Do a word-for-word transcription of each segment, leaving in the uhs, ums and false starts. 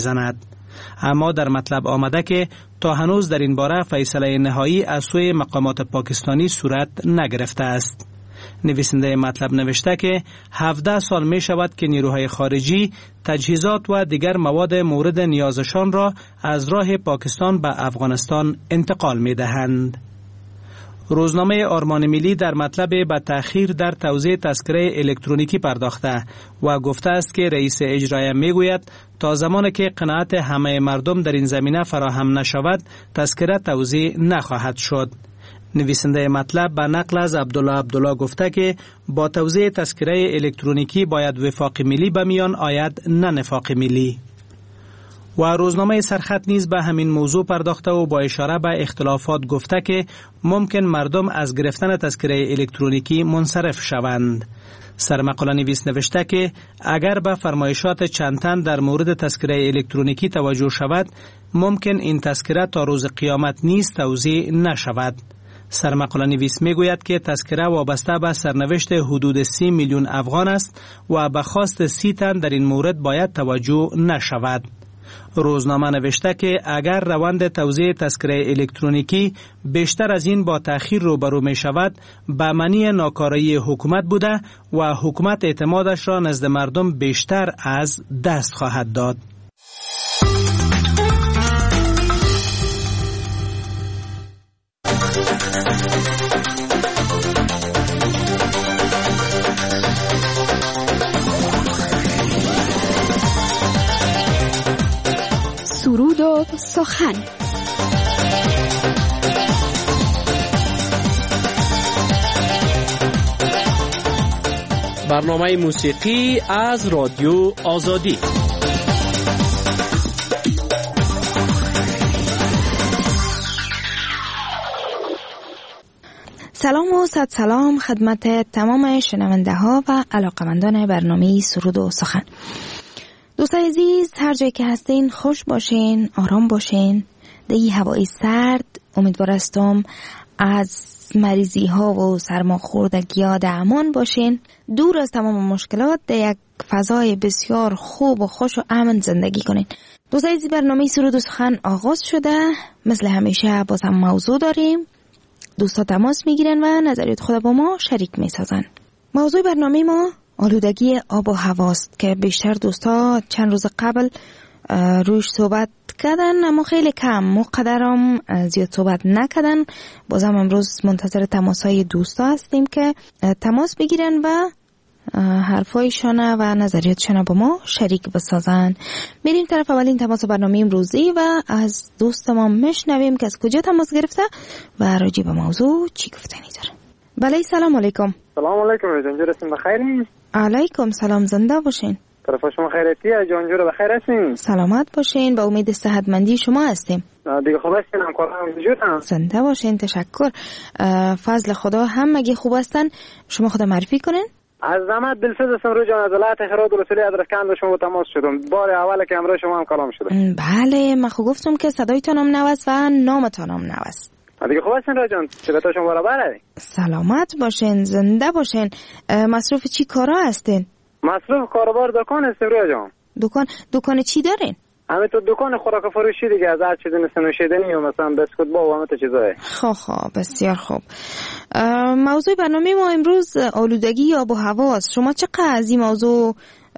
میزند. اما در مطلب آمده که تا هنوز در این باره فیصله نهایی از سوی مقامات پاکستانی صورت نگرفته است. نویسنده مطلب نوشته که هفده سال می شود که نیروهای خارجی تجهیزات و دیگر مواد مورد نیازشان را از راه پاکستان به افغانستان انتقال می دهند. روزنامه آرمان ملی در مطلب به تأخیر در توزیع تذکره الکترونیکی پرداخته و گفته است که رئیس اجرایی می گوید تا زمانی که قناعت همه مردم در این زمینه فراهم نشود تذکره توزیع نخواهد شد. نویسنده مطلب به نقل از عبدالله عبدالله گفته که با توزیع تذکره الکترونیکی باید وفاق ملی به میان آید، نه نفاق ملی. و روزنامه سرخط نیز به همین موضوع پرداخته و با اشاره به اختلافات گفته که ممکن مردم از گرفتن تذکره الکترونیکی منصرف شوند. سرمقاله نویس نوشته که اگر به فرمایشات چند تن در مورد تذکره الکترونیکی توجه شود، ممکن این تذکره تا روز قیامت نیز توزیع نشود. سرمقاله نویس می گوید که تذکره وابسته به سرنوشت حدود سی میلیون افغان است و به خواست سی تن در این مورد باید توجه نشود. روزنامه نوشته که اگر روند توزیع تذکره الکترونیکی بیشتر از این با تأخیر روبرو می شود، به معنی ناکاری حکومت بوده و حکومت اعتمادش را نزد مردم بیشتر از دست خواهد داد. سرود و سخن. برنامه موسیقی از رادیو آزادی. سلام و صد سلام خدمت تمام شنونده ها و علاقمندان برنامه سرود و سخن. دوستان عزیز، هر جایی که هستین خوش باشین، آرام باشین. در این هوای سرد امیدوار هستم از مریضی ها و سرماخوردگی ها در امان باشین، دور از تمام مشکلات در یک فضای بسیار خوب و خوش و امن زندگی کنین. دوستان عزیز، برنامه سرود و سخن آغاز شده. مثل همیشه باز هم موضوع داریم. دوستا تماس میگیرن و نظریات خود با ما شریک میسازن. موضوع برنامه ما آلودگی آب و هواست که بیشتر دوستا چند روز قبل روش صحبت کردن، اما خیلی کم، مقدرم زیاد صحبت نکردن. بازم امروز منتظر تماسای دوستا هستیم که تماس بگیرن و حرفایشان و نظریاتشان با ما شریک بسازن. میریم طرف اولین تماس برنامه امروزی و از دوست ما میشنویم که از کجا تماس گرفته و راجع به موضوع چی گفتنی داره. بله، سلام علیکم. سلام علیکم جانجور، هستین بخیر؟ علیکم سلام، زنده باشین. طرف شما خیرتی جانجور، بخیر هستین؟ سلامت باشین، با امید صحتمندی شما هستیم. دیگه خوب هستین؟ همکاران موجودن؟ زنده باشین، تشکر. فضل خدا همگی خوب هستن. شما خدا معرفی کنین. از زحمت دلسوز هستم رو جان، از ولایت هرات رسولی ادرسکند شما تماس شدم. بار اول که امروز شما هم کلام شدم. بله، من خو گفتم که صدایتون هم نوست و نامتون هم نوست. دیگه خوب هستین را جان؟ صحت شما برابره؟ سلامت باشین، زنده باشین. مصروف چی کارا هستین؟ مصروف کاروبار دکان هستم را جان. دکان دکان چی دارین؟ همین تو دکان خوراک فروشی دیگه، از هر چیزی مثل نوشیدنی و مثلا بسکوت با و همه تا چیزای. خب خب بسیار خوب. موضوع برنامه ما امروز آلودگی آب و هوا است. شما چقدر از این موضوع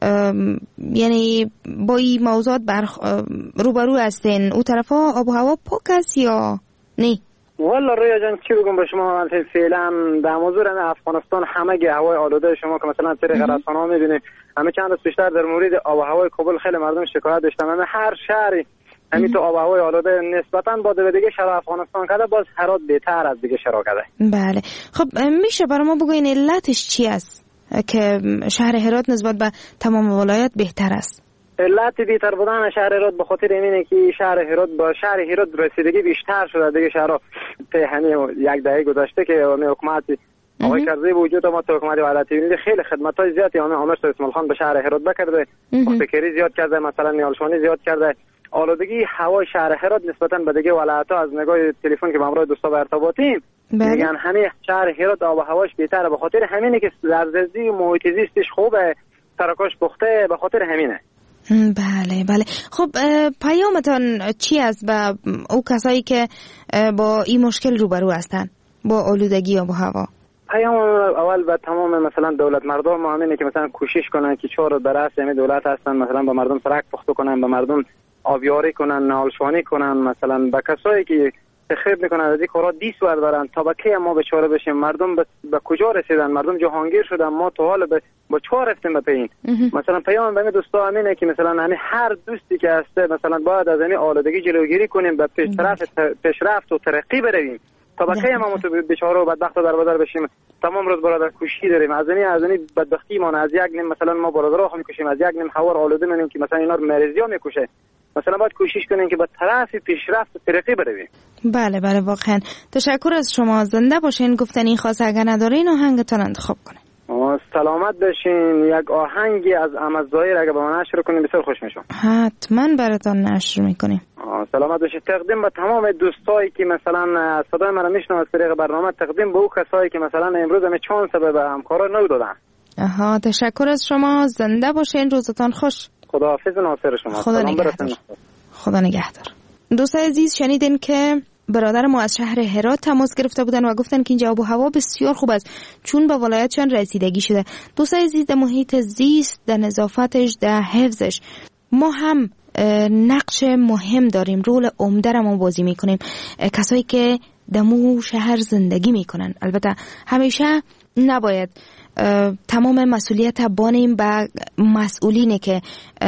یعنی با این موضوعات بر روبرو هستین؟ او طرفا آب و هوا پاک است یا نه؟ والا رویا جان چی بگم به شما، فعلا در موضوع افغانستان همه گه هوای آلوده شما که مثلا طریق رسانه‌ها می‌بینید، همه چند روز پیشتر در مورد آب و هوای کابل خیلی مردم شکایت داشتن. همه هر شهری همین تو آب و هوای آلوده نسبتاً با دیگه شهر افغانستان کرده، باز هرات بهتر از دیگه شهرها کرده. بله، خب میشه برای ما بگوین علتش چی است که شهر هرات نسبت به تمام ولایت بهتر است؟ علت بهتر بودن شهر هرات به خاطر اینه که شهر هرات با شهر هرات رسیدگی بیشتر شده دیگه شهرها. ته همین یک دهه گذشته که حکومت آقای کرزی وجود ما تو حکومت ولایتی خیلی خدماتای زیادی عامر اسماعیل خان به شهر هرات بکرده، مختکری زیاد کرده، مثلا نیالشوانی زیاد کرده. آلودگی هوای شهر هرات نسبتا به دیگه ولایت‌ها از نگاه تلفن که با همراه دوستا به ارتباطیم میگن همین شهر هرات آب و هواش بهتره، به خاطر همینه که زرززی و محیط زیستش خوبه، تراکش پخته، به خاطر همینه. بله بله. خب پیامتان چی است به او کسایی که با این مشکل روبرو هستند با آلودگی آب و هوا؟ پیام اول به تمام مثلا دولت مردم همینه که مثلا کوشش کنن که چهار درست همین دولت هستن، مثلا به مردم سرک پخته کنن، به مردم آبیاری کنن، نالشوانی کنن، مثلا به کسایی که تخریب میکنن از این کارا دیس بردارن تا به کی ما بیچاره بشیم. مردم به کجا رسیدن؟ مردم جهانگیر شدن، ما تو حال با چهار رفتیم به پایین. مثلا پیام به دوستا همینه که مثلا همین هر دوستی که هسته مثلا باید از این آلودگی جلوگیری کنیم، به پیشرفت پیشرفت و ترقی برویم تا با کی ما تو بیچاره و بدبخت در بازار بشیم. تمام روز برادر کوشی داریم از این از این بدبختی ما از یک نیم مثلا ما برادرها میکشیم، از یک نیم هوا آلوده می‌کنیم که مثلا اینا مریضیا میکشه. مثلا باید کوشش کنیم که به طرف پیشرفت و ترقی برویم. بله بله واقعا. تشکر از شما. زنده باشین. گفتن این خاص اگر ندارین آهنگتون انتخاب کنین. سلامت باشین. یک آهنگی از احمد ظاهر اگه با من نشر کنین بسیار خوش میشم. حتما براتون نشر میکنیم. سلامت باشید. تقدیم به تمام دوستایی که مثلا صدای من میشنوند از طریق برنامه، تقدیم به او کسایی که مثلا امروز همه چانس به همکارا نو دادن. آها تشکر از شما. زنده باشین. روزتان خوش. خداحافظ و ناصر شما. خدا نگهدار. خدا نگهدار. دوستای عزیز شنیدین که برادر ما از شهر هرات تماس گرفته بودن و گفتن که اینجا آب و هوا بسیار خوب است چون به ولایتشان رسیدگی شده. دوستای عزیز در محیط زیست، در نظافتش، در حفظش ما هم نقش مهم داریم، رول عمده را ما بازی میکنیم. کسایی که در مو شهر زندگی میکنن البته همیشه نباید تمام مسئولیت بانیم به مسئولینه که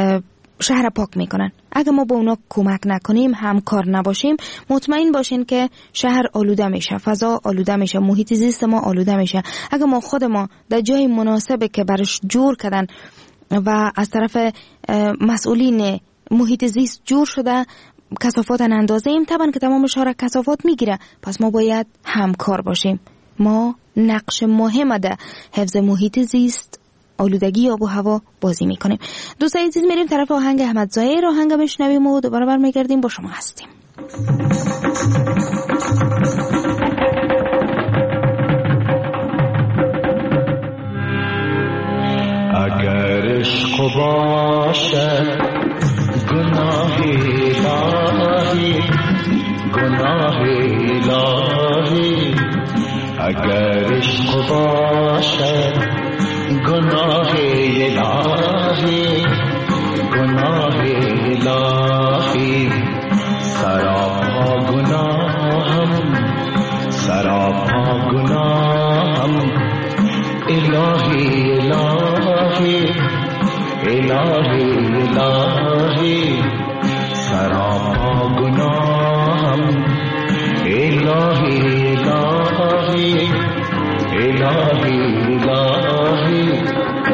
شهر پاک میکنن. اگه ما با اونا کمک نکنیم، همکار نباشیم، مطمئن باشین که شهر آلوده میشه، فضا آلوده میشه، محیط زیست ما آلوده میشه. اگه ما خود ما در جای مناسبه که برش جور کردن و از طرف مسئولین محیط زیست جور شده کثافات اندازه ایم، طبعا که تمام شهر کثافات میگیره. پس ما باید همکار باشیم. ما نقش مهم در حفظ محیط زیست، آلودگی آب و هوا بازی میکنیم. دوستای عزیز میریم طرف آهنگ احمد ظاهر. آهنگ بشنویم و دوباره برمیگردیم. با شما هستیم. اگر عشق باشه گناه الهی، گناه الهی، اگر عشق باشه گناه الهی، گناه الهی، سراپا گناهم، سراپا گناهم، الهی الهی، الهی الهی، سراپا گناهم، الهی الهی، الهی الهی.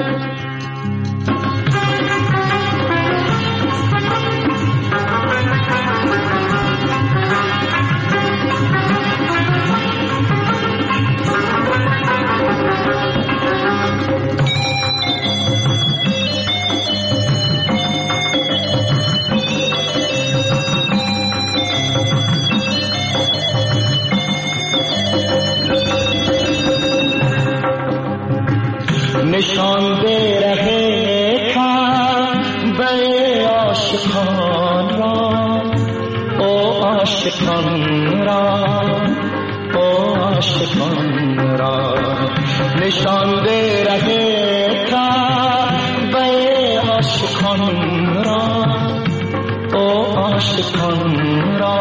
نشان دے رہے کعبے عاشقان را، او عاشقان را، او عاشقان را، نشان دے رہے کعبے عاشقان را، او عاشقان را،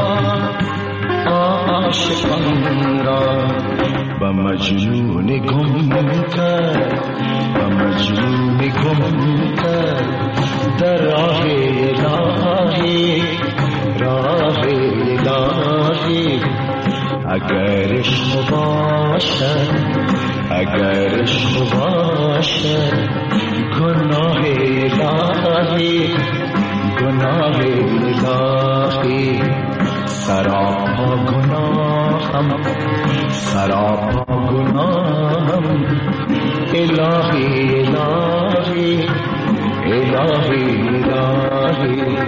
عاشقان را، با مجنون گم کرد، با مجنون گم کرد در راه الهی، راه الهی. اگر عشق باشد، اگر عشق باشد گناه الهی، گناه الهی، سراپا گناهم، سراپا گناهم، الهی الهی، الهی الهی.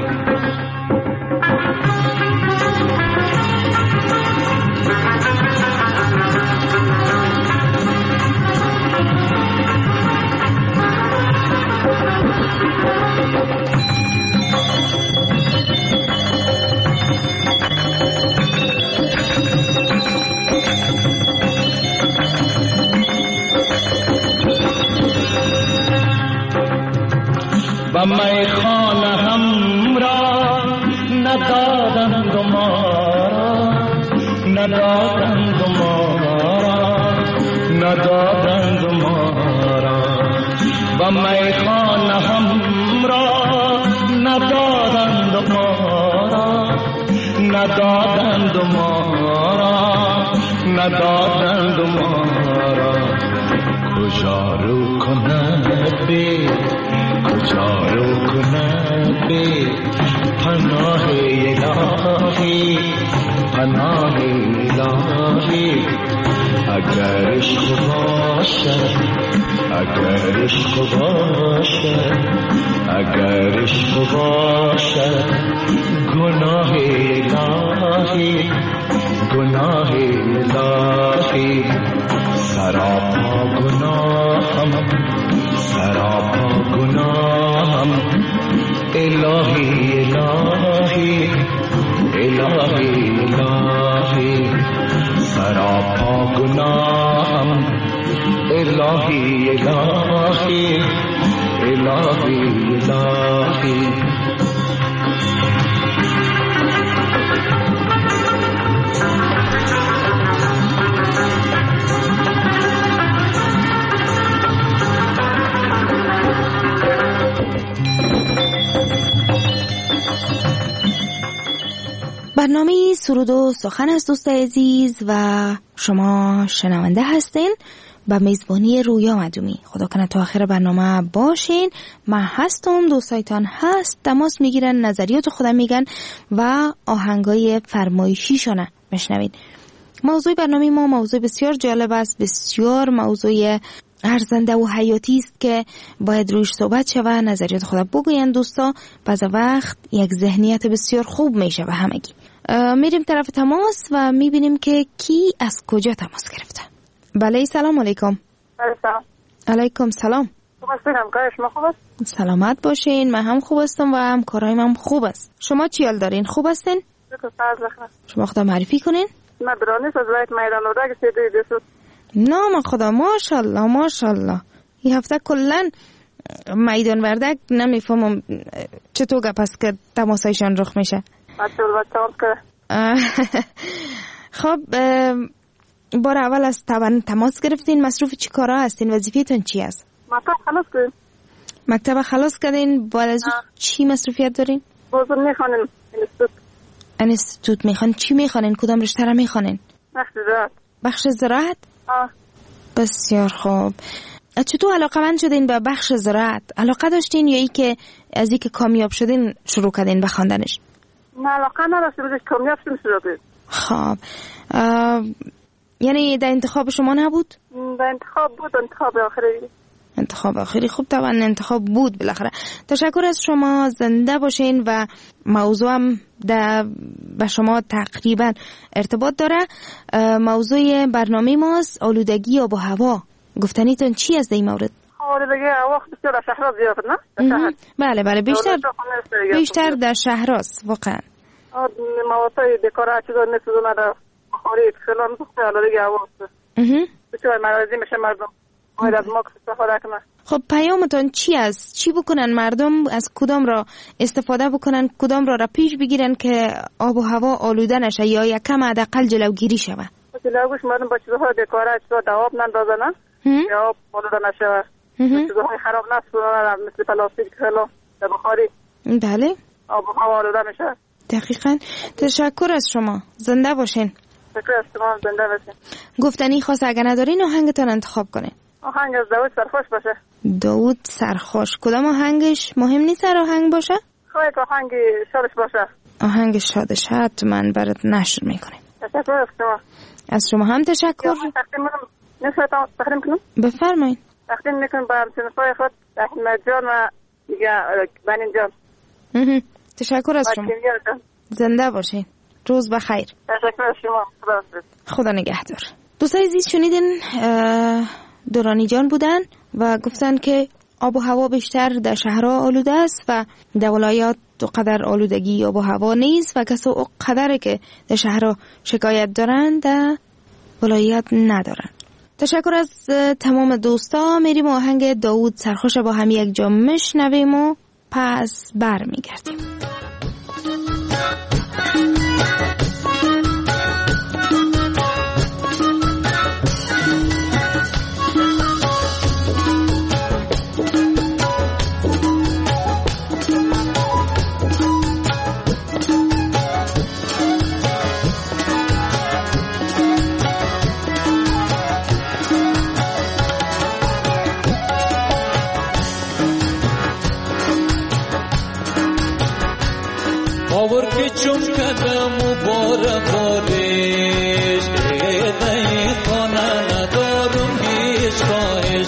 میخانه هم را ندادند ما را، ندادند ما را، ندادند ما را. و میخانه هم را ندادند ما را، ندادند ما را، ندادند ما را. کجا رو کند بی، کجا رو کند بی، پناه الهی، پناه الهی. اگر عشق باشد، اگر عشق باشد، اگر عشق باشد، گناه الهی، گناه الهی. سراپا گناهم، سراپا گناهم. الهی الهی، الهی الهی. سراپا گناهم، الهی الهی، الهی الهی. برنامه سرود و سخن است دوستای عزیز و شما شنونده هستین با میزبانی رویا مدومی. خدا کنه تا آخر برنامه باشین. من هستم، دوستایتان هست، تماس میگیرن، نظریات خودم میگن و آهنگای فرمایشیشونه میشنوین. موضوع برنامه ما موضوع بسیار جالب است، بسیار موضوع ارزنده و حیاتی است که باید روش صحبت شود، نظریات خود بگوین دوستا. بعض وقت یک ذهنیت بسیار خوب میشه و همگی. میریم طرف تماس و میبینیم که کی از کجا تماس گرفته. بله سلام علیکم. بله سلام. علیکم سلام. خوب هستین؟ همکار شما خوب است؟ سلامت باشین. من هم خوب هستم و همکارایم هم خوب است. شما چی حال دارین؟ خوب هستین؟ شما خدا معرفی کنین. من برانیس از ولایت میدان وردک سیدوی دیسوس. نام خدا ماشاءالله ماشاءالله. این هفته کلن میدان وردک نمیفهمم چطور گپ است که تماسایشان رخ میشه. خب بار اول از طبعا تماس گرفتین، مصروف چی کارا هستین؟ وظیفه‌تون چی است؟ مکتب خلاص کردین. مکتب خلاص کردین؟ بعد از چی مسئولیت دارین؟ بازم میخوانین انستیتوت. انستیتوت میخوان؟ چی میخوانین؟ کدام رشته را میخوانین؟ بخش زراعت. بخش زراعت؟ آه. بسیار خوب. چطور علاقه مند شدین به بخش زراعت؟ علاقه داشتین یا ای که از ای که کامیاب شدین شروع کردین به خواندنش؟ نه علاقه نداشتم، بودش کامیاب شدیم شروع کردیم. خب یعنی در انتخاب شما نبود؟ در انتخاب بود، انتخاب آخری. انتخاب آخری خوب، طبعا انتخاب بود بالاخره. تشکر از شما، زنده باشین و موضوع هم به شما تقریبا ارتباط داره. موضوع برنامه ماست آلودگی آب و هوا. گفتنیتون چی از این مورد؟ آلودگی هوا بسیار در شهرها زیاد نه؟ بله بله بیشتر بیشتر در شهرهاست واقعا. مواتای دکاره چیزا مثل اون بخاری خیلان بسیار آلودگی هوا است. بسیار مرضی میشه مردم. باید از ماکس استفاده کنن. خب پیامتون چی است؟ چی بکنن مردم؟ از کدام را استفاده بکنن؟ کدام را را پیش بگیرن که آب و هوا آلوده نشه یا یکم حداقل جلوگیری شوه؟ جلوگیریش مردم با چیزهای دکاره چیزا دواب نندازن یا آب آلوده نشه. چیزهای خراب نسازن مثل پلاستیک خیلا در بخاری. بله. آب و هوا آلوده میشه. دقیقاً. تشکر از شما. زنده باشین. تشکر از شما، زنده باشین. گفتنی خاص اگر ندارین آهنگتون انتخاب کنین. آهنگ از داوود سرخوش باشه. داوود سرخوش. کدام آهنگش مهم نیست هر آهنگ باشه؟ خواهی که آهنگ شادش باشه. آهنگ شادش حتما برات نشر میکنیم. تشکر از شما. از شما هم تشکر. تقدیم کنم نسبت تقدیم کنم. بفرمایید. تقدیم میکنم با همسنفای خود احمد جان و دیگه بنین جان. تشکر از شما. زنده باشین. روز بخیر. تشکر از شما. خدا خدا نگهدار. دوستای عزیز شنیدین دورانی جان بودن و گفتن که آب و هوا بیشتر در شهرها آلوده است و در ولایات قدر آلودگی آب و هوا نیست و کسی او قدره که در شهرها شکایت دارن در ولایات ندارن. تشکر از تمام دوستا. میریم آهنگ داوود سرخوش با هم یک جا میشنویم و پس بر می گردیم. باور که چون کدم و بار بارش ایدهی خانه ندارم هیچ خواهش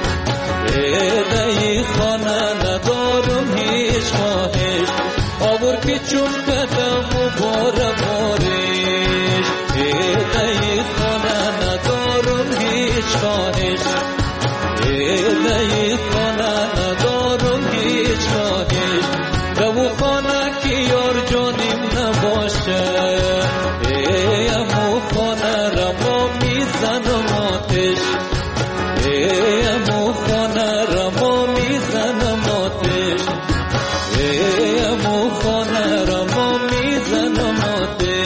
ایدهی خانه ندارم هیچ خواهش باور که چون کدم و بار بارش ایدهی خانه ندارم هیچ خواهش ایدهی خانه ندارم هیچ خواهش دو خانه که یار جانیم نباشه ایمو خانه را ما میزنم آتش ایمو خانه را ما میزنم آتش ایمو خانه را ما میزنم آتش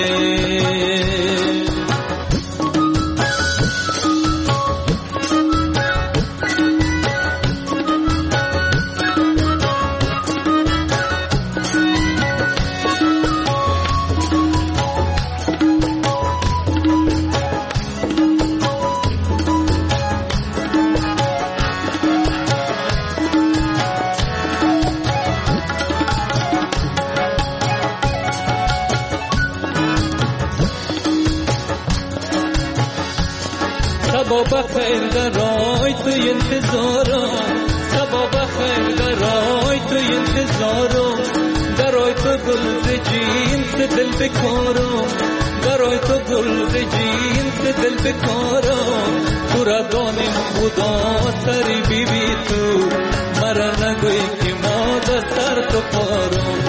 سبا بخیر درای تو انتظارم سبا بخیر درای تو انتظارم درای تو گل ز جینس دل بکارم درای تو گل ز جینس دل بکارم تو را دانم خدا سری بی بی تو مرا نگوی که ما دستر تو پارم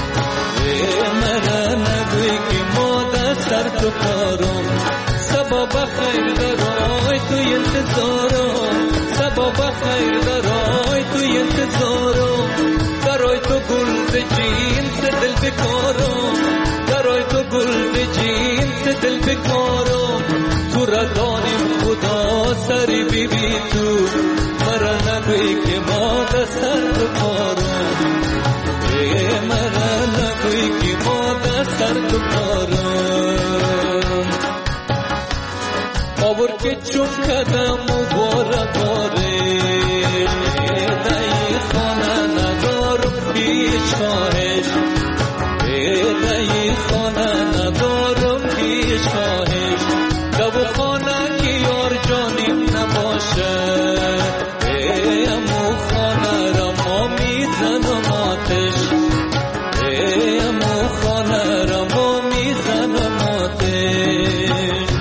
مرا نگوی که ما دستر تو پارم سبا بخیر درای تو انتظارم سبا بخیر درای تو انتظارم درای تو گل ز جینس دل بکارم درای تو گل ز جینس دل بکارم تو را دانم خدا سری بی بی تو مرا نگوی که ما دستر تو پارم مرا نگوی که ما دستر تو پارم باور که چون کدم و بار بارش ایدهی خانه ندارم هیچ خواهش ایدهی خانه ندارم هیچ خواهش دو خانه که یار جانیم نباشه ایمو خانه را ما میزنم آتش ایمو خانه را ما میزنم آتش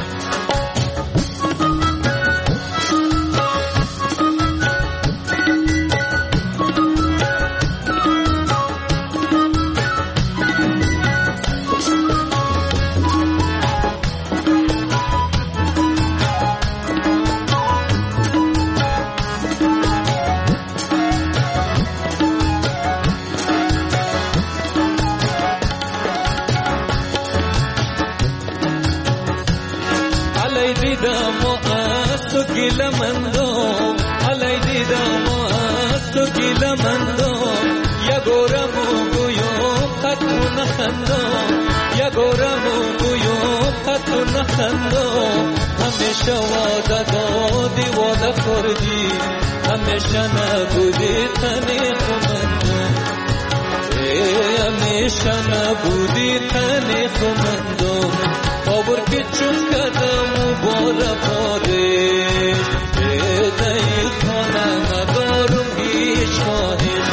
علی دیدم و از تو گیلمندم علی دیدم و از تو گیلمندم یگورم و گویم خط و نخندم یگورم و گویم خط و نخندم همیشه وعده دادی وعده خوردی همیشه نبودی تنی خمندم همیشه نبودی تنی خمندم باور که چون کدم و بار بارش ایدهی خانه ندارم هیچ خواهش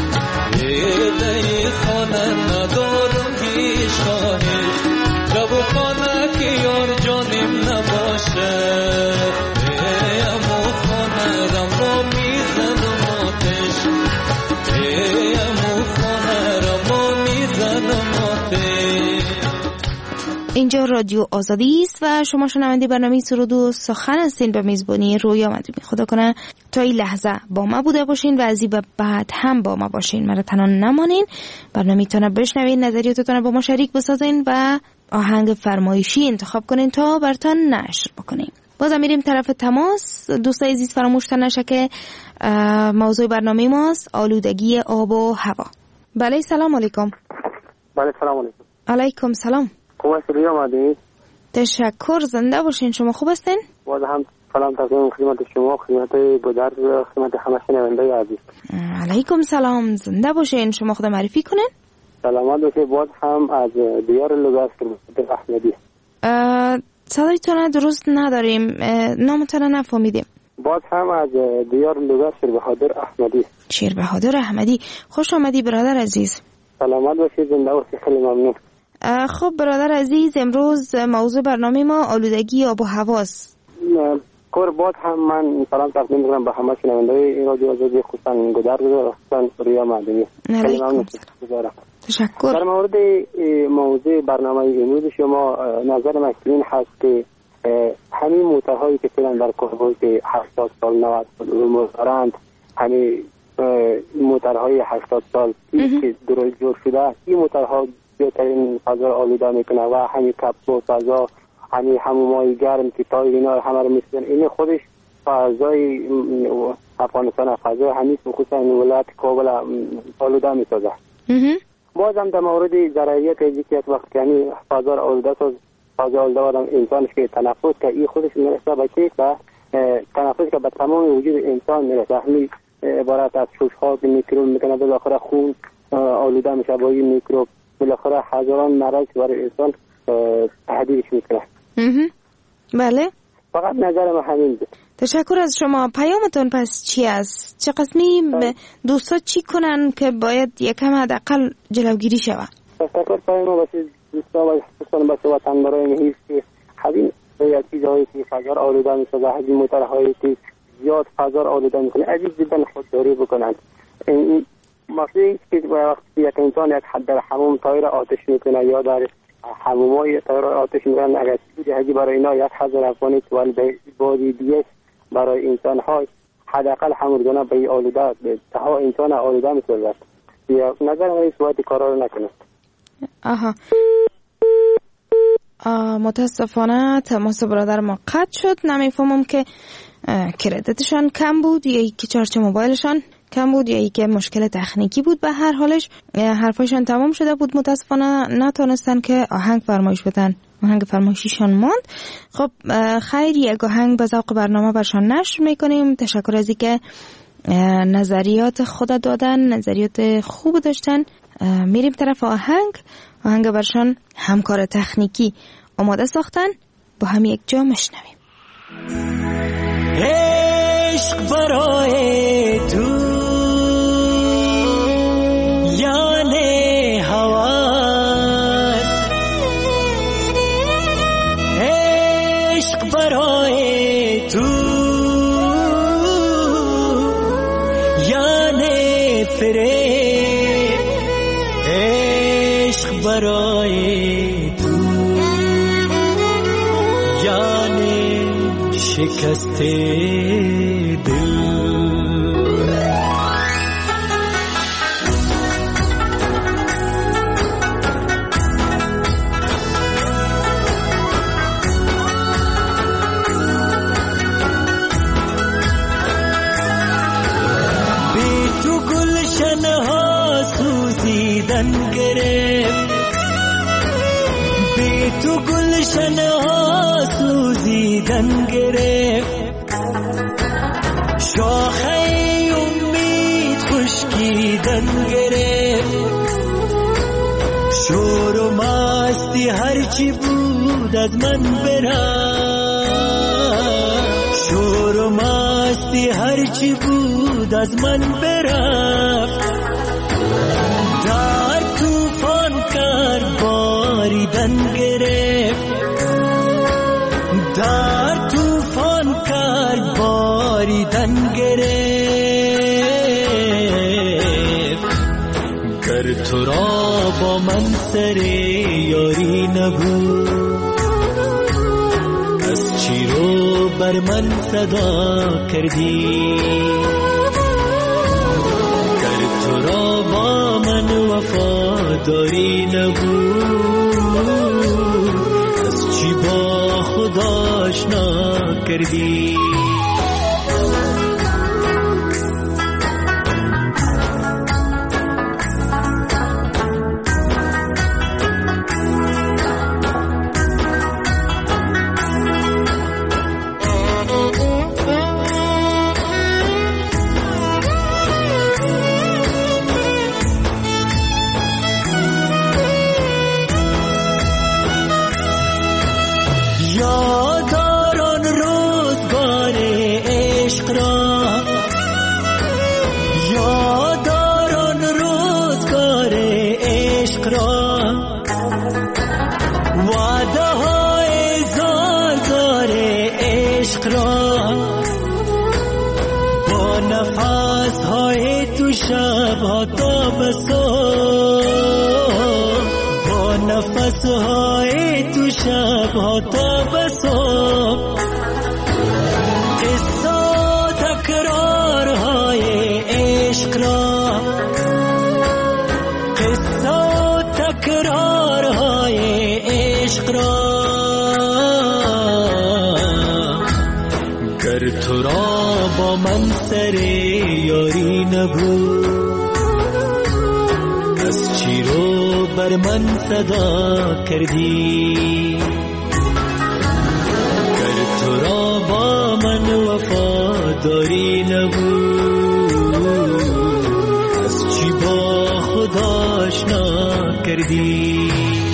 ایدهی خانه ندارم هیچ خواهش دو خانه که یار جانیم نباشه ایمو خانه را ما میزنم آتش ایمو خانه را ما میزنم آتش اینجا رادیو آزادی است و شما شنونده برنامه سرود و سخن هستین به میزبانی رویا مدرمی. خدا کنه تا این لحظه با ما بوده باشین و از این به بعد هم با ما باشین، مرا تنها نمانین، برنامه تونه بشنوین، نظریاتتون با ما شریک بسازین و آهنگ فرمایشی انتخاب کنین تا برتان نشر بکنین. باز میریم طرف تماس. دوستای عزیز فراموش نشه که موضوع برنامه ماست آلودگی آب و هوا. بله سلام علیکم. بله سلام علیکم. علیکم سلام. خوب هستید رویا مدنی؟ تشکر، زنده باشین. شما خوب هستین؟ باز هم سلام تقدیم خدمت شما، خدمت گودرز و خدمت همه شنونده عزیز. علیکم سلام، زنده باشین. شما خود معرفی کنین؟ سلامت باشید. باز هم از دیار لوگاس کرد احمدی. صدایتون درست نداریم، نامتون نفهمیدیم. باز هم از دیار لوگاس شیر بهادر احمدی. شیر بهادر احمدی، خوش آمدی برادر عزیز. سلامت باشید، زنده باشید، خیلی ممنون. خب برادر عزیز، امروز موضوع برنامه ما آلودگی آب و هواست. کور باز هم من سلام تقدیم می‌کنم به همه شنونده‌های این رادیو آزادی، خصوصا گودرز و خصوصا رویا مدنی. خیلی ممنون. تشکر. در مورد موضوع برنامه امروز شما نظر من این هست که همین موتورهایی که فعلا در کوه‌های که هشتاد سال نود سال عمر دارند، همین موتورهای هشتاد سال که درست جور شده، این موتورها بهترین فضا آلوده میکنه و همین کپس و فضا، همین حمومای گرم که تایر اینا همه رو میسازن، این خودش فضای افغانستان، فضای همین خصوصا ولایت کابل آلوده میسازه. بازم در مورد ضرریات یکی از وقت یعنی فضا آلوده ساز، فضا آلوده آدم انسانش که تنفس که این خودش میرسه به چیز و تنفس که به تمام وجود انسان میرسه، همین عبارت از شش‌ها که میکروب میکنه، بالاخره خون آلوده میشه با این میکروب، بالاخره هزاران مرض برای انسان تهدیدش میکنه. بله، فقط نظر من همین بود. تشکر از شما. پیامتون پس چی است؟ چه قسمی دوستا چی کنن که باید یکم حداقل جلوگیری شود؟ تشکر پیام واسه دوستا و خصوصا واسه وطن‌داران هیچ که همین یا چیزهایی که فضا آلوده میسازه، همین موتورهایی که زیاد فضا آلوده میکنه، عجیب جدا خودداری بکنن. این مفهومی که وقتی یک انسان یک حد در حموم تایر آتش میکنه یا در حمومای تایر آتش میکنن، اگر چیزی هجی برای اینا یک هزار افغانی توال به بادی دیگه برای انسان های حداقل همون به آلوده به ها انسان آلوده میسازد. یا نظر من صورت کارا رو نکنه. آها. متاسفانه تماس برادر ما قطع شد. نمیفهمم که کردیتشان کم بود یا اینکه چارچ موبایلشان کم بود یا اینکه مشکل تکنیکی بود. به هر حالش حرفشان تمام شده بود، متاسفانه نتونستن که آهنگ فرمایش بدن، آهنگ فرمایشیشان ماند. خب خیر، یک آهنگ به ذوق برنامه برشان نشر میکنیم. تشکر از اینکه نظریات خود دادن، نظریات خوب داشتن. میریم طرف آهنگ. آهنگ برشان همکار تکنیکی آماده ساختن، با هم یک جا مشنویم. عشق برای تو یعنی هواست، عشق برای تو یعنی فریب، عشق برای تو یعنی شکست دل. بی تو گلشن ها سوزیدن گرفت، بی تو گلشن ها سوزیدن گرفت، شاخه امید خشکیدن گرفت، شور و مستی هرچی بود از من برفت، شور و مستی هرچی بود از من برفت، در توفان کرد باریدن گرفت، در توفان کرد باریدن گرفت، گر تو را با من سر یاری نبود، از چی رو بر من صدا کردی؟ گر تو را با من وفاداری نبود، از چی با خدا آشنا کردی؟ شبها تا بسو با نفسهای تو شبها تا بسو قصه تکرارهای عشق را قصه تکرارهای عشق را گر تو را با من سر یاری نبود از چی رو بر من صدا کردی گر تو را با من وفاداری نبود از چی با خدا آشنا کردی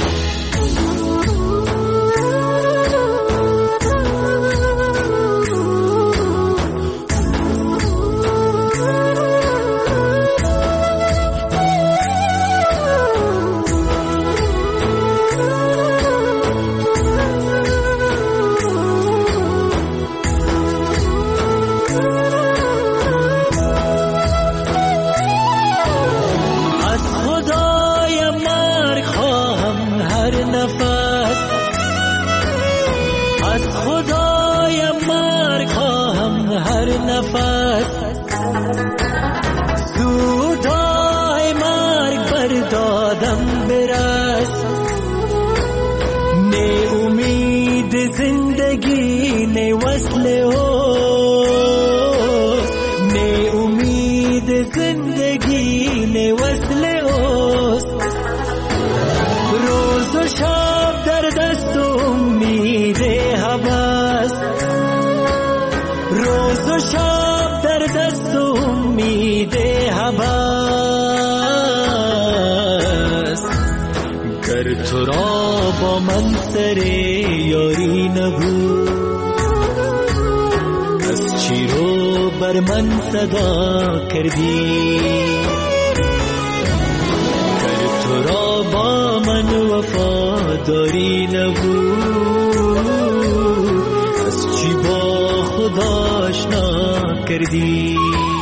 تو را با من سر یاری نبود از چی رو بر من صدا کردی گر تو را با من وفاداری نبود از چی با خدا آشنا کردی.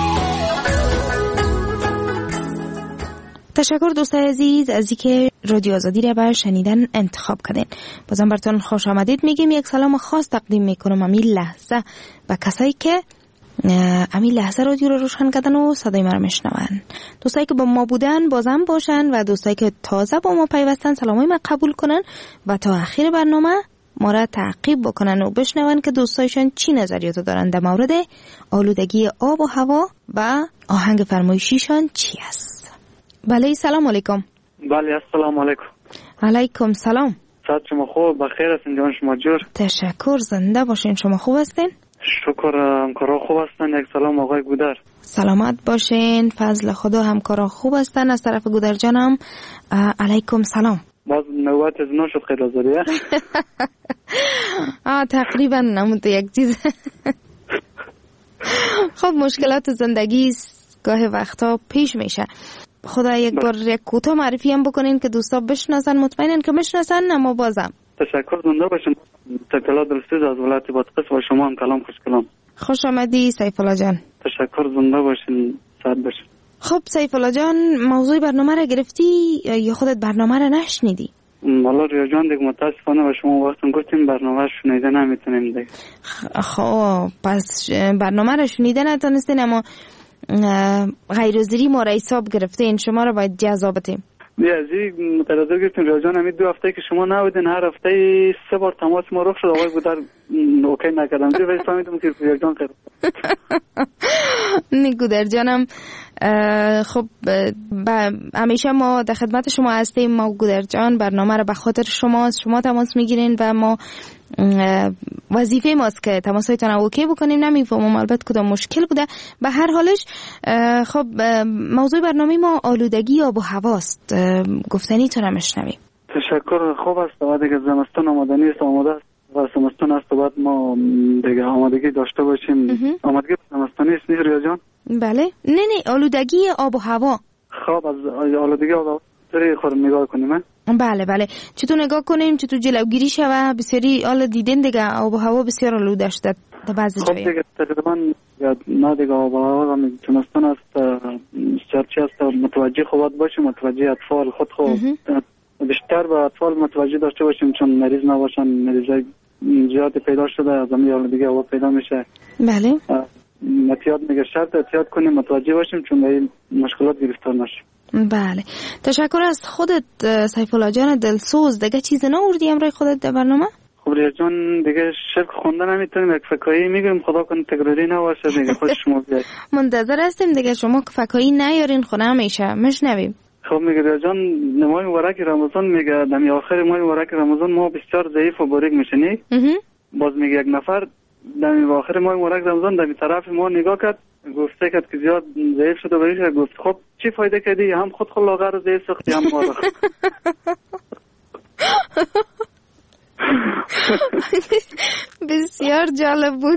تشکر دوستای عزیز از اینکه رادیو آزادی را برای شنیدن انتخاب کردین. بازم براتون خوش آمدید میگیم. یک سلام خاص تقدیم میکنم همین لحظه به کسایی که همین لحظه رادیو رو روشن کردن و صدای ما رو میشنون. دوستایی که با ما بودن بازم باشن و دوستایی که تازه با ما پیوستن سلامای ما قبول کنن و تا آخر برنامه ما را تعقیب بکنن و بشنون که دوستایشان چی نظریات دارن در مورد آلودگی آب و هوا و آهنگ فرمایشیشان چی است. بله سلام علیکم. بله السلام علیکم. علیکم سلام. صحت شما خوب؟ بخیر هستین؟ جان شما جور؟ تشکر. زنده باشین. شما خوب هستین؟ شکر. همکارا خوب هستن؟ یک سلام آقای گودر. سلامت باشین. فضل خدا همکارا خوب هستن. از طرف گودر جانم علیکم سلام. باز نوبت از نو شد خیلی آزادیه. آه تقریبا نمونده یک چیز. خب مشکلات زندگی گاهی وقتا پیش میشه. خدا یک بار یک کوتاه معرفی هم بکنین که دوستا بشناسن. مطمئنن که میشناسن اما بازم تشکر. زنده باشین. سیف الله دلسوز از ولایت بادغیس و شما هم کلام خوش کلام. خوش آمدی سیف الله جان. تشکر. زنده باشین. سعد باشین. خب سیف الله جان، موضوع برنامه را گرفتی یا خودت برنامه را نشنیدی؟ والا ریا جان دیگه متاسفانه و شما وقتون گفتیم برنامه شنیده نمیتونیم دیگه. خب پس برنامه را شنیده نتونستین، اما غیرحضوری ما را حساب گرفتین، شما را باید جزا بدیم. بیازی مترادف گرفتیم ریا جان. همین دو هفته که شما نبودین هر هفته سه بار تماس ما رخ شد، آقای بودر اوکی نکردم دیگه، ولی فهمیدم که ریا جان خیر. نیکودر جانم خب همیشه ما در خدمت شما هستیم. ما گودر جان برنامه رو به خاطر شما شما تماس میگیرین و ما وظیفه ماست که تماسایتان رو اوکی بکنیم. نمیفهمم البته کدام مشکل بوده. به هر حالش خب موضوع برنامه ما آلودگی آب و هواست، گفتنی تو نمیشنویم. تشکر. خوب است. بعد دیگه زمستان آمدنی است، آماده است و زمستان است و بعد ما دیگه آمادگی داشته باشیم. آمادگی زمستانی است نیست ریا جان؟ بله. نه نه آلودگی آب و هوا. خب از آلودگی آب و هوا طوری خورم نگاه کنیم. بله بله چطور نگاه کنیم چطور جلوگیری شود؟ بسیاری حالا دیدین دیگه آب و هوا بسیار آلوده شده در بعضی جاها. خب دیگه تقریبا نه دیگه آب و هوا هم تونستان است چرچی است متوجه خود باشیم، متوجه اطفال خود خود بیشتر به اطفال متوجه داشته باشیم چون مریض نباشن. مریضای زیاد پیدا شده از همین آلودگی هوا پیدا میشه. بله احتیاط میگه شرط احتیاط کنیم، متوجه باشیم چون به این مشکلات گرفتار نشیم. بله تشکر از خودت سیف الله جان دلسوز. دیگه چیز نوردی امروز خودت در برنامه؟ خب ریا جان دیگه شرک خونده نمیتونیم، یک فکایی میگیم خدا کنه تکراری نباشه دیگه. خود شما بیاید منتظر هستیم دیگه. شما که فکایی نیارین خونه همیشه مشنویم. خب میگه ریا جان ماه مبارک رمضان میگه دمی آخر ماه مبارک رمضان ما بسیار ضعیف و باریک میشنی. باز میگه یک نفر دمی آخر ماه مبارک رمضان دمی طرف ما نگاه کرد گفته کرد که زیاد ضعیف شده باریک شد. گفت خب چی فایده کردی؟ هم خود خود لاغر رو ضعیف ساختی هم ما رو. بسیار جالب بود.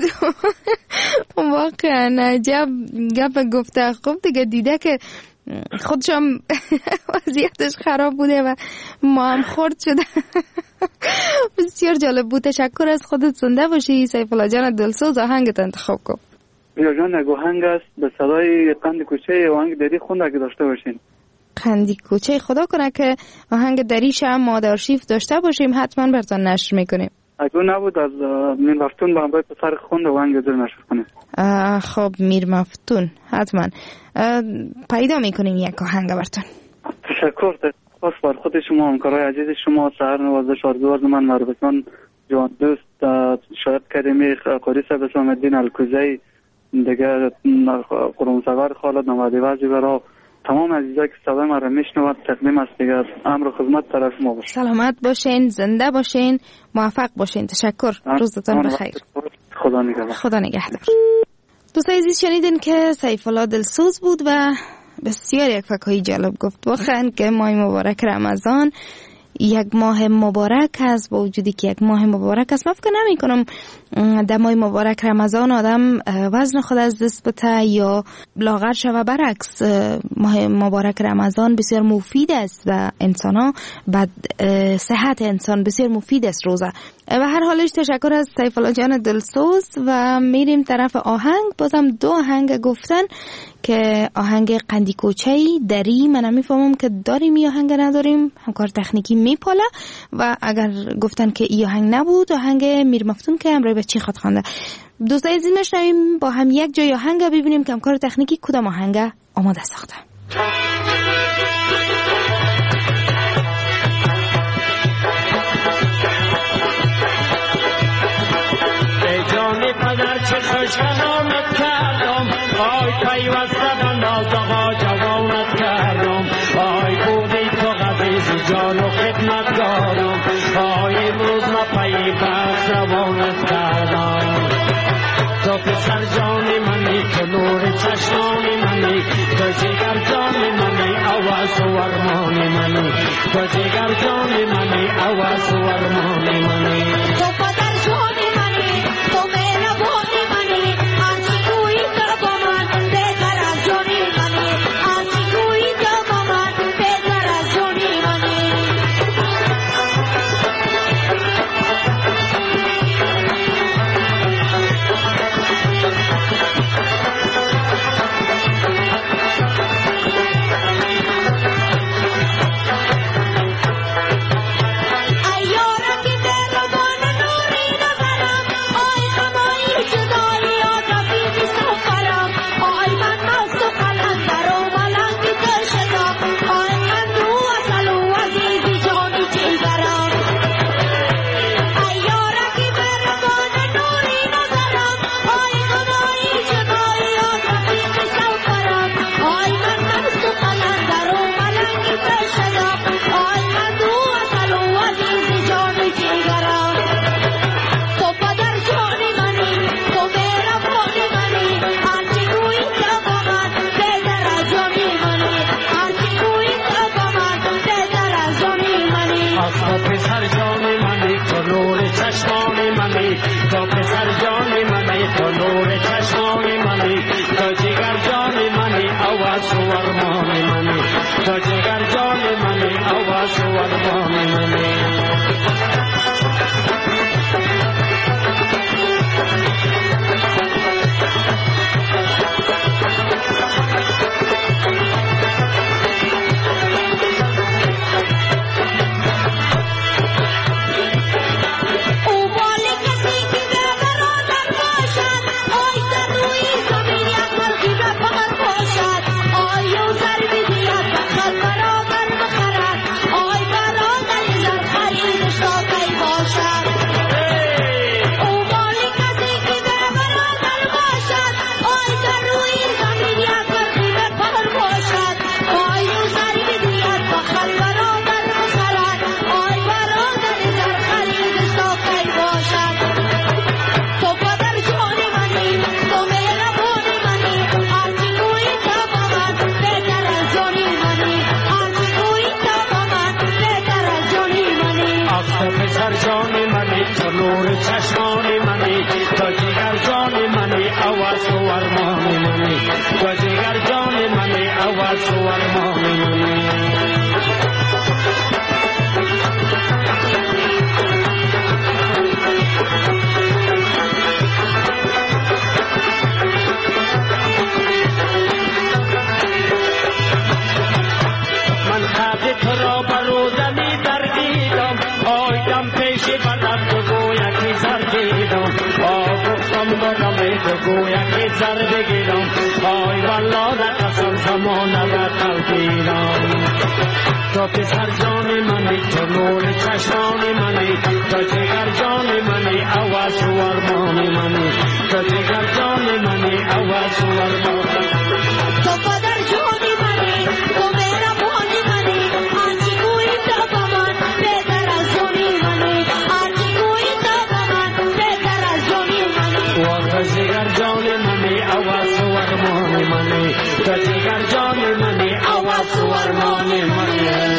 واقعا عجب گپ گفته. خب دیگه دیده که خودشم وضعیتش خراب بوده و ما هم خورد شده. بسیار جالب بود. تشکر از خودت. زنده باشی سیف الله جان دلسوز. آهنگت انتخاب کن. ریا جان یک آهنگ است به صدای قند کوچه، آهنگ دری خونده اگه داشته باشین. قند کوچه خدا کنه که آهنگ دریش هم ما در آرشیو داشته باشیم، حتما براتون نشر میکنیم. اگه نبود از میر مفتون با همراه پسر خونده آهنگ در نشر کنیم. خب میر مفتون حتما پیدا میکنیم یک آهنگ براتون. تشکر. خاص بر خود شما همکارای عزیز شما سحر نوازش آرزوار من مربوطان جوان دوست شاید کریمی قاری صاحب اسلام الدین الکوزی دیگه قرمسور خالد نمادی وزی برا تمام عزیزایی که صدای من را میشنوند تقدیم است دیگه. امر خدمت طرف ما باشه. سلامت باشین، زنده باشین، موفق باشین. تشکر. روزتون بخیر. خدا نگهدار. خدا نگهدار. دوستای عزیز شنیدین که سیف الله دلسوز بود و بسیار یک فکایی جالب گفت. واقعا که ماه مبارک رمضان یک ماه مبارک است، با وجودی که یک ماه مبارک است. من فکر نمی کنم در ماه مبارک رمضان آدم وزن خود از دست بده یا لاغر شود. برعکس ماه مبارک رمضان بسیار مفید است و انسان ها بعد صحت انسان بسیار مفید است روزه. و هر حالش تشکر از سیف الله جان دلسوز و میریم طرف آهنگ. بازم دو آهنگ گفتن که آهنگ قندی کوچه‌ای دری من نمیفهمم که داریم یا آهنگ نداریم، همکار تکنیکی میپاله. و اگر گفتن که این آهنگ نبود آهنگ میر مفتون که امروز بچی خود خوانده. دوستای عزیز میشنویم با هم یک جای آهنگ ببینیم که همکار تکنیکی کدام آهنگ آماده ساخته. پدر چه خوش کلامت کردم، آی پیوستن ناز آقا جوانت کردم، آی بودی تو غزیز جان و خدمتگارم، آی امروز ما پی بس روانت کردم. تو پسر جان منی، تو نور چشمان منی، تو جگر جان منی، آواز و ارمان منی، تو جگر جان منی، آواز و ارمان منی. تو پدر جان منی، تو مهربانی منی، آنچه گویی تو با من بهتر از جانی منی، آنچه گویی تو با من بهتر از جانی منی. پسر جان منی تو نور چشمان منی تو پسر جان منی تو نور چشمان منی تو جگر جان منی آواز و ارمان منی تو جگر جان منی آواز و ارمان منی تو پسر جان منی تو نور چشمان منی تو جگر جان منی آواز و ارمان منی تو جگر جان منی آواز و ارمان تو پدر جان منی تو مهربان منی آنچه گویی تا با من بهتر از جانی منی آنچه گویی تا با من بهتر از جانی منی و تو جگر جان منی آواز و ارمان منی تو جگر جان منی آواز و ارمان منی.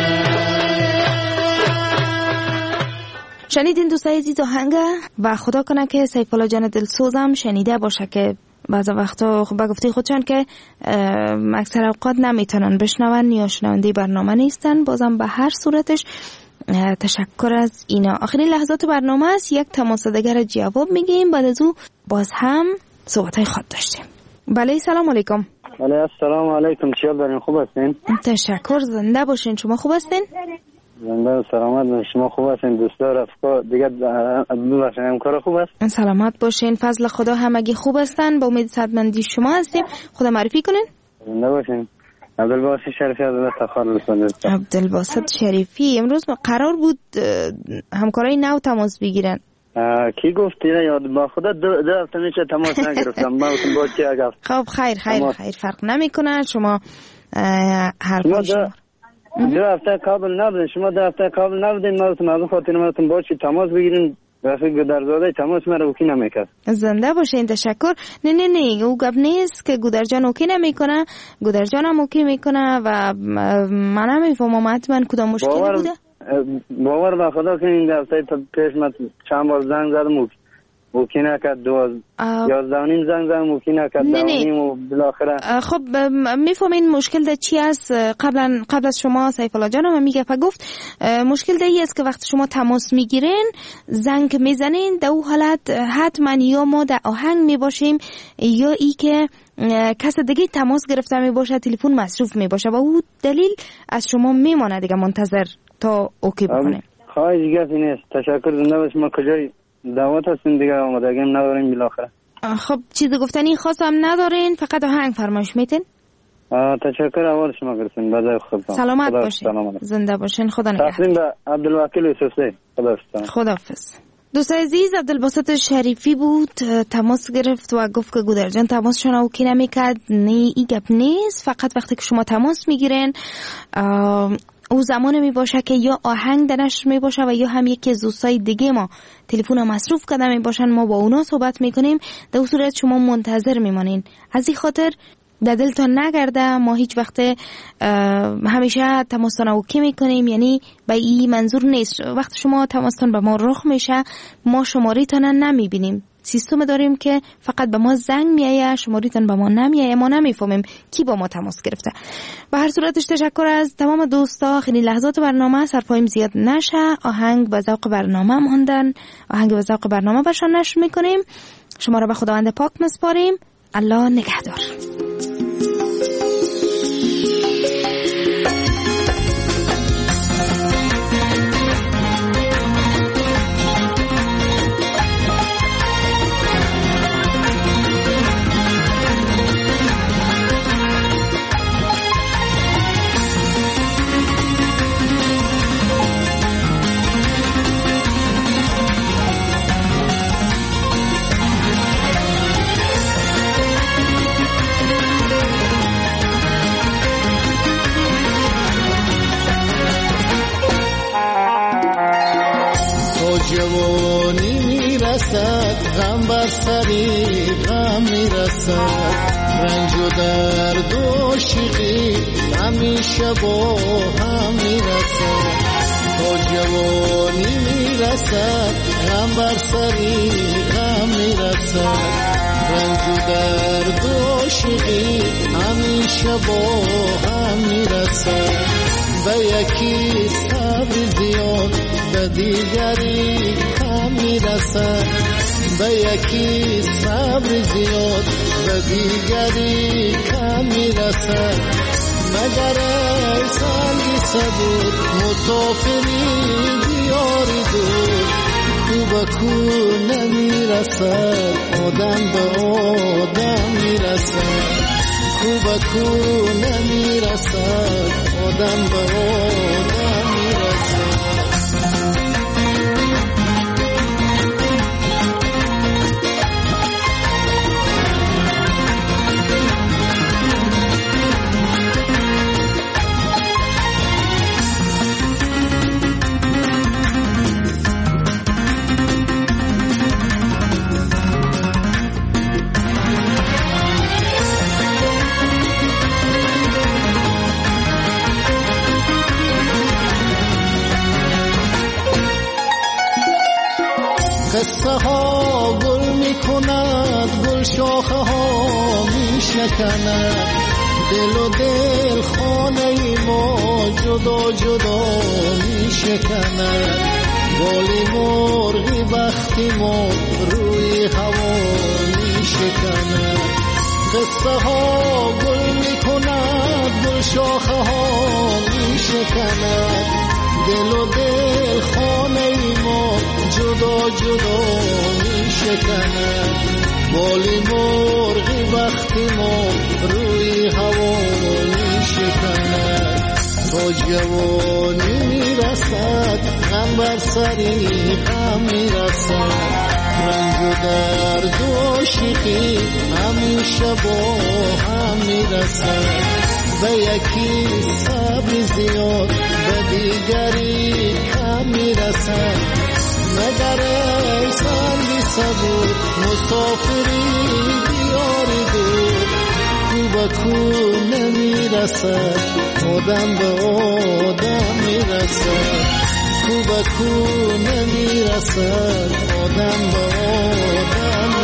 شنیدین دوستای عزیز آهنگ و خدا کنه که سیف الله جان دلسوزم شنیده باشه که بعضا وقتا خب به گفته خودشان که اکثر اوقات نمیتونن بشنون یا شنونده برنامه نیستن. بازم به هر صورتش تشکر از اینا. آخرین لحظات برنامه است. یک تماسدگر جواب میگیم، بعد از او باز هم صحبتای خود داشتیم. بله سلام علیکم. بله السلام علیکم. چی حال؟ خوب هستین؟ تشکر، زنده باشین. شما خوب هستین؟ زنده و سلامت. شما خوب هستین؟ دوستا رفقا دیگه ببخشید همکارا خوب است؟ سلامت باشین. فضل خدا همگی خوب هستن. با امید صحتمندی شما هستیم. خدا معرفی کنین. زنده باشین. عبدالباسط شریفی از دولت تخار لسان. عبدالباسط شریفی. امروز قرار بود همکارای نو تماس بگیرن. کی گفتی؟ یاد با خدا دو دو هفته میشه تماس نگرفتم. ما با کی اگه خب خیر خیر خیر فرق نمیکنه. شما حرف شما دو هفته قابل نبودین. شما دو هفته قابل نبودین. ما تو موضوع خاطر ما با چی تماس بگیرین. رفیق گودرزاده تماس مرا اوکی نمیکرد. زنده باشین. تشکر. نه نه نه او گپ نیست که گودرجان اوکی نمیکنه. گودرجان هم اوکی میکنه و من نمیفهمم حتما کدام مشکلی بوده. باور به خدا که این هفته پیش من چند بار زنگ زدم اوکی نکرد. دو یازده و نیم زنگ زدم اوکی نکرد. دو نیم و بالاخره خب میفهمین مشکل ده چی است. قبلا قبل از شما سیف الله جان هم میگه گفت مشکل ده ای است که وقتی شما تماس میگیرین زنگ میزنین در او حالت حتما یا ما در آهنگ میباشیم یا ای که کس دیگه تماس گرفته میباشه تلفن مصروف میباشه و او دلیل از شما میمانه دیگه منتظر تا اوکی بکنیم. خواهش گفت نیست. تشکر. زنده باشیم. ما کجای دعوت هستیم دیگه آمادگی نداریم بالاخره. خب چیز گفتنی خاص هم ندارین، فقط آهنگ فرمایش میتین؟ تشکر. اول شما گرسین. بعد خود سلامت باشین. زنده باشین. خدا نگهدار. تسلیم به عبدالوکیل یوسفزی. خداحافظ. خداحافظ. دوست عزیز عبدالباسط شریفی بود تماس گرفت و گفت که گودرجان تماس شما اوکی نمیکرد. نه این گپ نیست. فقط وقتی که شما تماس میگیرین او زمان می باشه که یا آهنگ درش می باشه و یا هم یکی از دوستای دیگه ما تلفن مصروف کرده می باشن. ما با اونا صحبت میکنیم. در صورت شما منتظر میمانین. از این خاطر در دلتان نگرده ما هیچ وقت همیشه تماستان اوکی میکنیم، یعنی به این منظور نیست. وقت شما تماستان به ما رخ میشه ما شماره تان نمیبینیم، سیستم داریم که فقط به ما زنگ میایه، شماره تان به ما نمیایه، ما نمیفهمیم کی با ما تماس گرفته. به هر صورتش تشکر از تمام دوستا. خیلی لحظات برنامه سرپایم زیاد نشه، آهنگ و ذوق برنامه ماندن، آهنگ و ذوق برنامه برشان نشر میکنیم. شما را به خداوند پاک مسپاریم. الله نگهدار. جوانی میرسد غم بر سری غم میرسد، رنج و درد و عاشقی همیشه با هم میرسد. تا جوانی میرسد غم بر سری غم میرسد، رنج و درد و عاشقی همیشه با هم میرسد. به یکی صبر زیاد به دیگری کم میرسد، به یکی صبر زیاد به دیگری کم میرسد. مگر ای سنگی صبور مسافری دیاری دور، کو به کو نمیرسد آدم به آدم میرسد، کو به کو نمیرسد آدم به آدم میرسد. قصه ها گل می کند، گل شاخه ها می شکند، دل و دل خانه ما جدا جدا می شکند. بالی مرغی بختی ما روی هوا می شکند. قصه ها گل می کند، گل شاخه ها می شکند، دل و دل خانه ما جدا جدا می شکند. بالی مرغی وقتی ما روی هوا می شکند. تا جوانی می رسد غم بر سری غم می رسد، رنج و درد و عاشقی همیشه با هم می رسد. به یکی صبر زیاد به دیگری کم می رسد. مگر ای سنگی صبور مسافری دیاری دور، کو به کو نمی رسد آدم به آدم می رسد، کو به کو نمی رسد آدم به آدم